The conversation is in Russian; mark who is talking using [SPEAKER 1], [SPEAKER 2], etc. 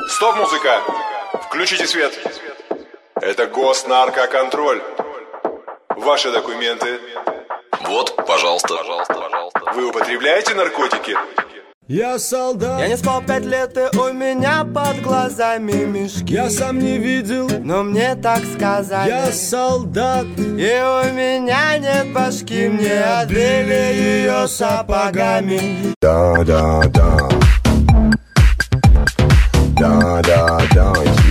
[SPEAKER 1] Стоп, музыка! Включите свет. Это госнаркоконтроль. Ваши документы.
[SPEAKER 2] Вот, пожалуйста.
[SPEAKER 1] Вы употребляете наркотики?
[SPEAKER 3] Я солдат.
[SPEAKER 4] Я не спал 5 лет, и у меня под глазами мешки.
[SPEAKER 3] Я сам не видел,
[SPEAKER 4] но мне так сказали.
[SPEAKER 3] я солдат.
[SPEAKER 4] И у меня нет башки, мне отбили ее сапогами.
[SPEAKER 5] Да-да-да. Да-да-да.